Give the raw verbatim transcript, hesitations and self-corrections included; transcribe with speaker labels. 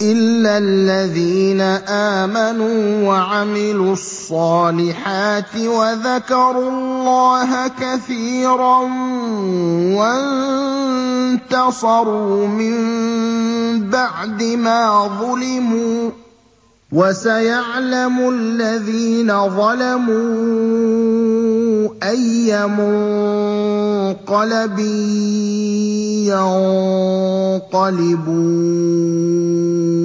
Speaker 1: إِلَّا الَّذِينَ آمَنُوا وَعَمِلُوا الصَّالِحَاتِ وَذَكَرُوا اللَّهَ كَثِيرًا وَانتَصَرُوا مِن بَعْدِ مَا ظُلِمُوا ۗ وَسَيَعْلَمُ الَّذِينَ ظَلَمُوا أَيَّ مُنقَلَبٍ يَنقَلِبُونَ